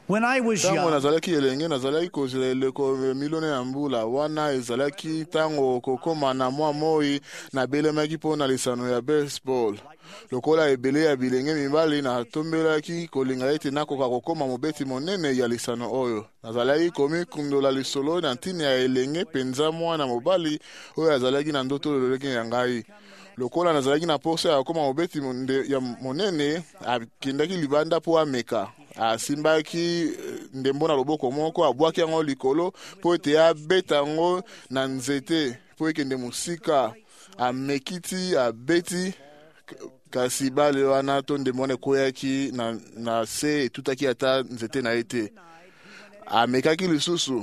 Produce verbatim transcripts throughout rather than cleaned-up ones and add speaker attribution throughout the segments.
Speaker 1: When I was
Speaker 2: Tango
Speaker 1: young,
Speaker 2: nazalaki elenge nazalaki kozela eleko milone ya mbula wana ezalaki tango kokoma na mwa moi nabelemaki mpo na lisano ya baseball. Lokola ebele ya bilenge mibali natombelaki kolinga ete nakoka kokoma mobeti monene ya lisano oyo. Nazalaki komikundola lisolo na ntina ya elenge penza mwana mobali oyo azalaki na ndoto lolenge ya ngai. Lokola nazalaki na posa ya kokoma mobeti ya monene, akendaki libanda mpo ameka. Asimbaki ndembo na loboko moko, abwaki yango likolo mpo ete abeta yango na nzete mpo ekende mosika. Amekiti abeti kasi bale wana to ndembo wana ekoyaki na, na se etutaki ata nzete na ye te. Amekaki lisusu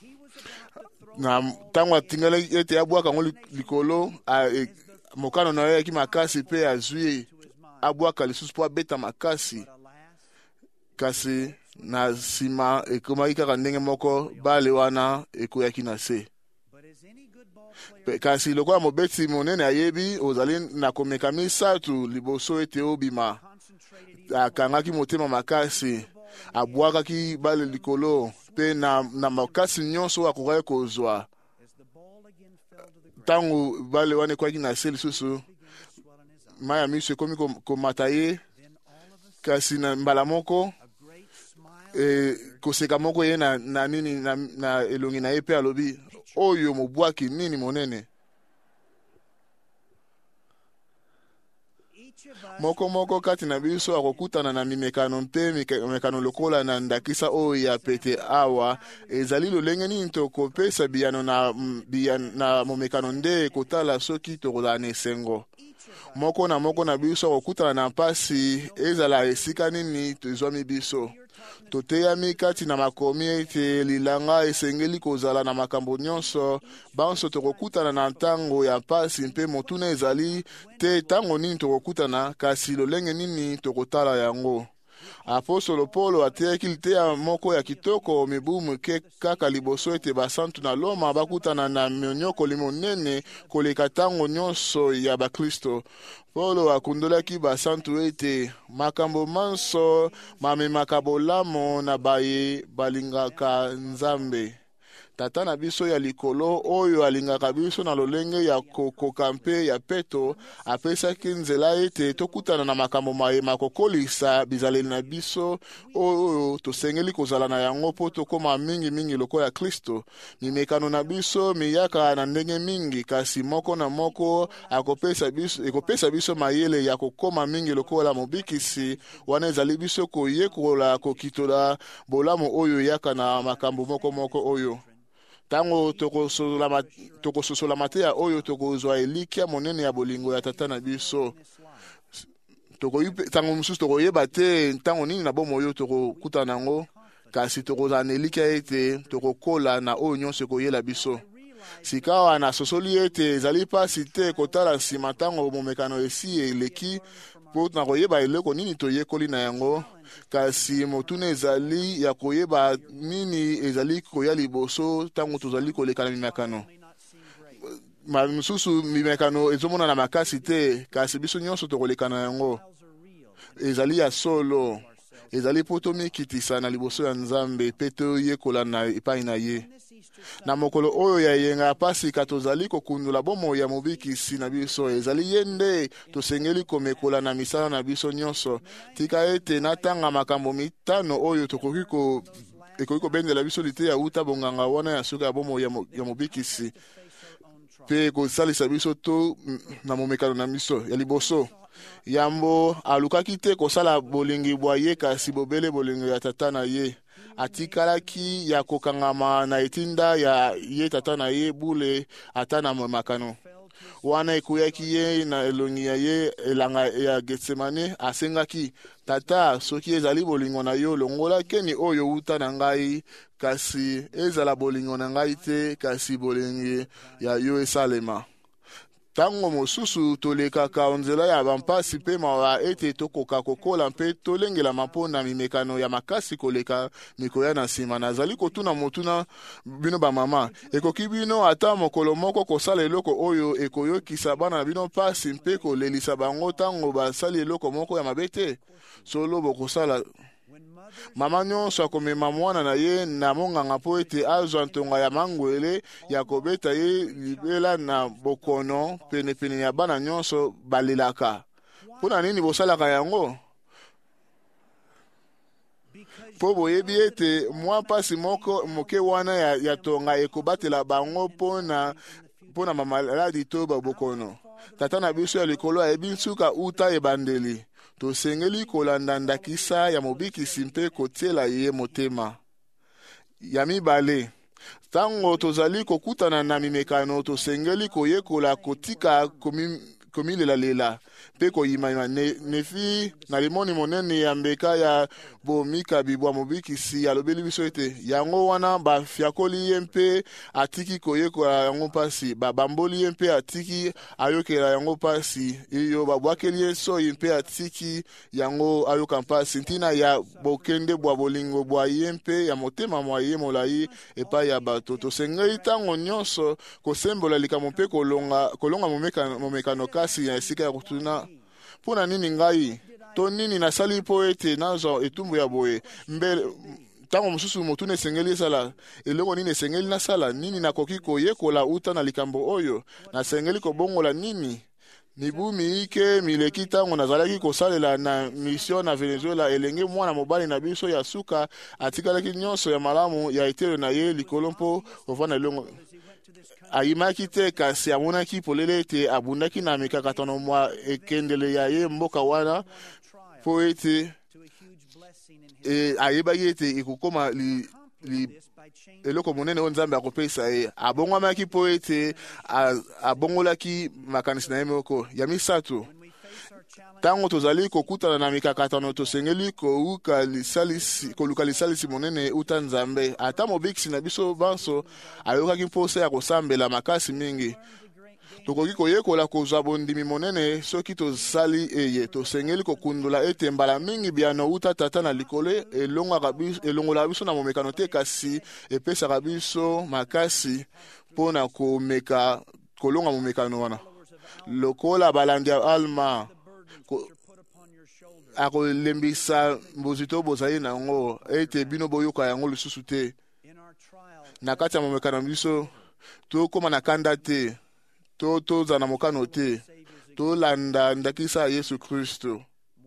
Speaker 2: na ntango atingali ete abwaka yango likolo, a, mokano na ye yaki makasi mpe azwi abwaka lisusu mpo abeta makasi. Kasi na sima ekomaki kaka ndenge moko bale wana ekoyaki na se. Kasi lokola mobeti monene ayebi ozali na komeka misato liboso ete obima, akangaki motema makasi, abwakaki bale likolo mpe na, na makasi nyonso akokaki kozwa. Tango bale wana ekoyaki na se lisusu, mai ya miso ekomi komata ye, kasi na mbala moko E, koseka moko ye na, na nini na, na elongi na ye pe alobi oyo mobwaki nini monene. Moko moko kati na biso akokutana na mimekano mpe mimekano lokola na ndakisa oyo ya pete awa, ezali lolenge nini tokopesa biyano na, biyano na momekano nde kotala soki tokozala na esengo. Moko na moko na biso akokutana na mpasi ezala esika nini tozwami biso. Toteyami kati na makomi ete lilanga esengeli kozala na makambo nyonso, banso tokokutana na ntango ya mpasi mpe motuna ezali te tango nini tokokutana, kasi lolenge nini tokotala yango. Apostolo Paulo ateyaki liteya moko ya kitoko mibu moke kaka liboso ete basantu na Loma bakutana na monyokoli monene koleka tango nyonso ya bakristo. Paulo akundolaki basantu ete makambo manso mamemaka bolamo na baye balingaka Nzambe. Tata na biso ya likolo oyo alingaka biso na lolenge ya kokoka mpe ya peto, apesaki nzela ete tokutana na makambo mayema kokolisa bizaleli na biso oyo tosengeli kozala na yango po tokoma mingi mingi lokola ya Kristo. Mimekano na biso miyaka na ndenge mingi, kasi moko na moko akopesa biso, ekopesa biso mayele ya kokoma mingi lokola mobikisi, wana ezali biso koyekola kokitola bolamu oyo yaka na makambo moko moko oyo. Tango tokososola mateya oyo tokozwa elikia monene ya bolingo ya tata na biso. Tango mosusu tokoyeba te tango nini na bomo oyo tokokutana nango, kasi tokozala na elikia ete tokokola na oyo nyonso ekoyela biso. Sika wana sosoli ete ezali pasi te kotala nsima tango momekano esi eleki po na koyeba eloko nini toyekoli na yango, kasi motuna ezali ya koyeba nini ezali koya liboso tango tozali koleka na mimekano. Ma misusu mimekano ezomona na makasi te, kasi biso nyonso tokoleka na yango. Ezali ya solo, ezali po tomikitisa na liboso ya Nzambe pe toyekola na epai na ye. Na mokolo oyo ya yenga Pasika tozali kokundula bomo ya mobikisi na biso, ezali yende tosengeli komekola na misala na biso nyonso. Tika ete natanga makambo mitano oyo tokoki ko ekoki kobendela biso liteya uta bonganga wana ya suka ya bomo ya mobikisi pe kosalisa biso to na momekano na biso ya liboso. Yambo alukaki te kosala bolingi bwa ye, kasi bobele bolingo ya tata na ye. Atikalaki ya kokangama na etinda ya ye tata na ye bule ata na makano. Wana ekuyaki ye na elongi ya ye elanga ya Getsemane, asengaki, tata soki ezali bolingo na yo longola keni oyo uta na ngai, kasi ezala bolingo na ngai te, kasi bolingi ya yo esalema. Tango mosusu tolekaka onzela ya bampasi pe mawa ete tokoka kokola mpe tolengela mapona mimekano ya makasi koleka mikoya na nsima. Nazali kotuna motuna bino ba mama, ekoki bino ata mokolo moko kosala eloko oyo ekoyokisa bana bino pasi mpe kolelisa bango tango basali eloko moko ya mabete? Solo bokosala mama nyonso akomema mwana na ye na monganga mpo ete azwa ntonga ya mangwele ya kobeta ye libela na bokono penepene ya bana nyonso balelaka. Mpona nini bosalaka yango? Po boyebi ete mwa mpasi moko moke wana ya, ya tonga ekobatela bango mpona mpona mamaladi to babokono. Tata na biso ya likolo ayebi nsuka uta ebandeli. Tosengeli kolanda ndakisa ya mobikisi mpe kotiela ye motema. Ya mibale, tango tozali kokutana na mimekano tosengeli koyekola kotika komi komilela pe koyima ne, nefi na limoni monene ya mbeka ya bomika bibwa mobikisi ya lobeli biso ete yango wana bafiakoli ye mpe atiki koyekola yango mpasi, babamboli ye mpe atiki ayokela yango mpasi, iyo babwakeli ye soi mpe atiki yango ayoka mpasi, ntina ya bokende bwa bolingo bwa ye mpe ya motema mwa ye molai epai ya bato. Tosengeli tango nyonso kosembola likambo mpe kolonga kolonga momekano, momekano kasi ya esika ya kutuna. Pona nini ngai to nini nasali po ete nazo etumbu ya boye mbele tango mosusu motuna esengeli esala eloko nini esengeli nasala nini nakoki koyekola uta na likambo oyo nasengeli kobongola nini mibu miike mileki tango nazalaki kosalela na mission na Venezuela elenge mwana mobali na biso ya suka atikalaki nyonso ya malamu ya etelo na ye likolo mpo ovana elongo ayimaki te kasi amonaki polele ete abundaki na mikakatano mwa ekendele ya ye mboka wana po ete e, ayebaki ete ekokoma li, li eloko monene oyo Nzambe akopesa ye. Abongwamaki po ete abongolaki makanisi na ye moko. Ya misato, tango tozali kokutana na mikakatano tosengeli koluka lisalisi koluka lisalisi monene uta Nzambe. Ata mobikisi na biso banso ayokaki mposa ya kosambela makasi mingi. Tokoki koyekola kozwa bondimi monene soki tosali eye. Tosengeli kokundula ete mbala mingi biano uta tata na likole elongola biso na momekano te kasi epesaka biso makasi mpona komeka kolonga momekano wana. Lokola balandi ya Alma akolembisa mbozito bozali nango ete bino boyoka yango lisusu te. Na kati ya momekano biso tokoma na kanda te, to toza na mokano te, tolanda ndakisa Yesu Kristo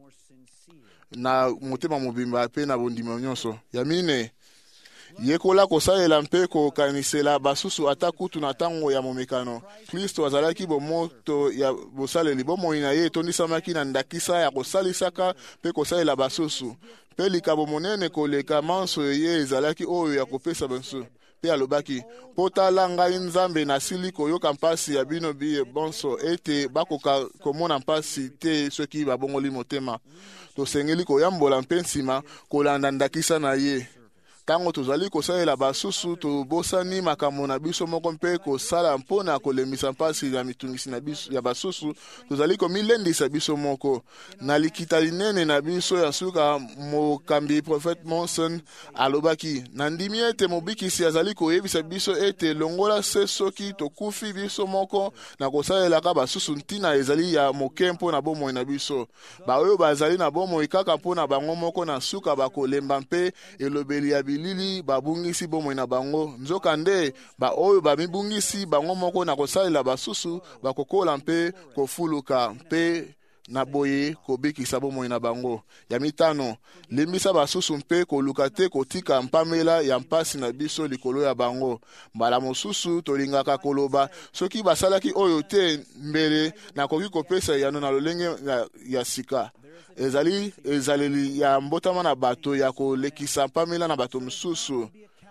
Speaker 2: na motema mobimba pe na bondima nyonso. Ya mine yekola kosalela mpe kokanisela basusu ata kutu na tango ya momekano. Kristo azalaki bomoto ya bosaleli bomoi na ye etondisamaki na ndakisa ya kosalisaka mpe kosalela basusu. Pe likabo monene koleka manso ye ezalaki oyo ya kopesa banso. Pe alobaki, potala ngai Nzambe nasili koyoka mpasi ya bino biye bonso ete bakoka komona mpasi te soki babongoli motema. Tosengeli koyambola mpe nsima kolanda ndakisa na ye. Tango tozali kosalela basusu tobosani makambo na biso moko mpe kosala mpona kolemisa mpasi ya mitungisi na biso ya basusu, tozali komilendisa biso moko. Na likita linene na biso ya suka mokambi Prophet Monson alobaki, nandimi ete mobikisi azali koyebisa biso ete longola se soki tokufi biso moko na kosalelaka basusu ntina ezali ya moke mpona bomoi na biso. Baoyo bazali na bomoi kaka mpona bango moko na suka bakolemba mpe elobeli ya lili babungisi bomoi na bango. Nzoka nde ba oyo bamibungisi bango moko na kosalela basusu bakokola mpe kofuluka mpe na boye kobikisa bomoi na bango. Ya mitano, limbisa basusu mpe koluka te kotika mpamela ya mpasi na biso likolo ya bango. Mbala mosusu tolingaka koloba soki basalaki oyo te mbele na koki kopesa yano na lolenge ya, ya sika. Ezali ezaleli ya mbotama na bato ya kolekisa mpamela na bato msusu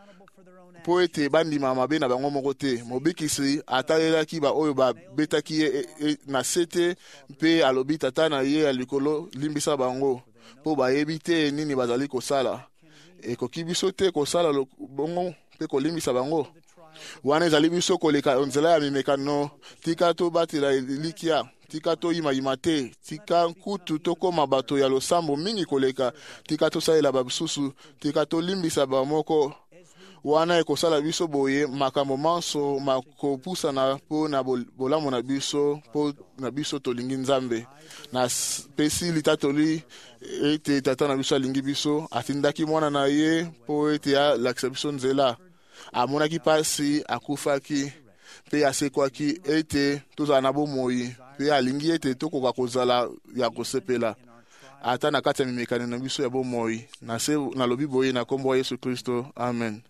Speaker 2: po ete bandima mabe na bango moko te. Mobikisi atalelaki ba oyo babetaki ye e, e, na sete mpe alobi tata na ye ya likolo limbisa bango po bayebi te nini bazali kosala. Ekoki biso te kosala bongo mpe kolimbisa bango. Wana ezali biso koleka nzela ya mimekano, tika to batela likia, tika to ima ima te, tika kutu tokoma bato ya losambo mingi koleka, tika to saela babsusu, tika to limbisa bamoko. wana ekosala biso boye makambo manso makopusana mpo na bolamu na biso mpo na biso tolingi Nzambe na pesi litatoli ete tata na biso alingi biso atindaki mwana na ye mpo ete alakisa biso nzela amonaki pasi akufaki mpe asekwaki ete tozala na bomoi mpe alingi ete tokoka kozala ya kosepela ata na kati ya mimekani na biso ya bomoi na se nalobi boye na kombo ya Yesu Kristo, amen.